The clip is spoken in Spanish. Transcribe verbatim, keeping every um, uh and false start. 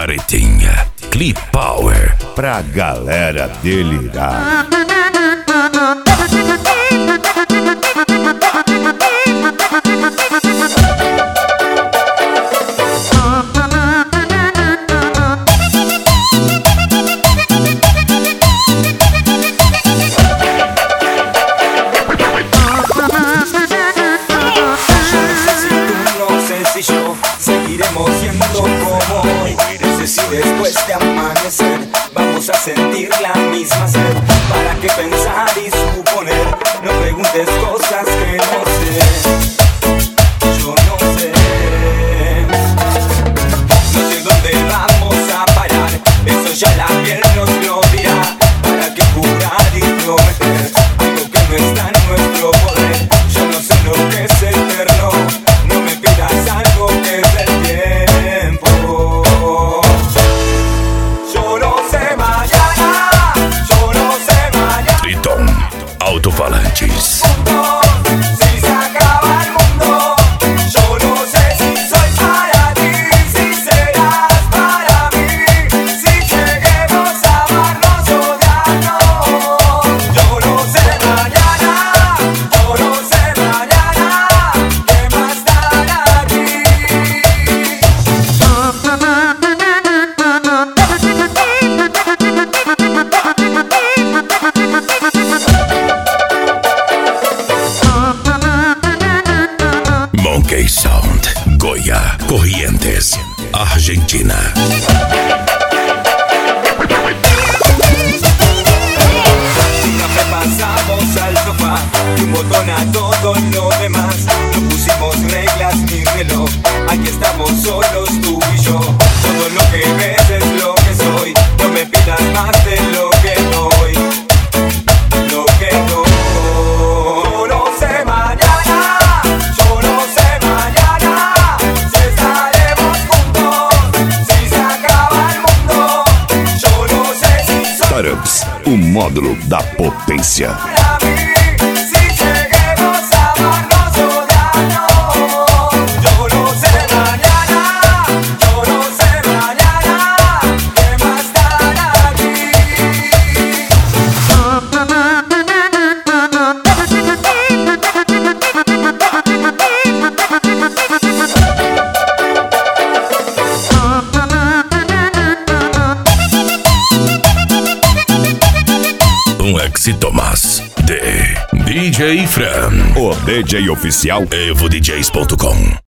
Caretinha, Clip Power, pra galera delirar. Seguiremos siendo como hoy. No sé si después de amanecer vamos a sentir la misma sed. ¿Para qué pensar y suponer? No preguntes cosas que no sé. Yo no sé. No sé dónde vamos a parar. Eso ya la piel nos lo dirá. ¿Para qué jurar y prometer algo que no está en nuestro poder? Yo no sé lo que es eterno. No me pidas algo que es del tiempo. Yo no sé mañana. Yo no sé mañana. Triton Alto-Falantes. Si se acaba el mundo, yo no sé si soy para ti, si serás para mí, si lleguemos a amarnos o odiarnos. Yo no sé mañana, yo no sé mañana, ¿qué más dará aquí? Monkey Sound, Goya, Corrientes, Argentina. Café pasamos al sofá y un botón a todo lo demás. No pusimos reglas ni reloj. Aquí estamos solos tú y yo. Todo lo que ves es lo que soy. No me pidas más de lo que doy. Lo que doy. Yo no sé mañana. Yo no sé mañana si estaremos juntos, si se acaba el mundo. Yo no sé si soy Tarubs, o módulo da potência. para mí, si lleguemos a amarnos o odiarnos. Yo no sé mañana, yo no sé mañana, ¿qué más dará aquí? Um éxito mais de D J Fran, O D J oficial evo d js ponto com.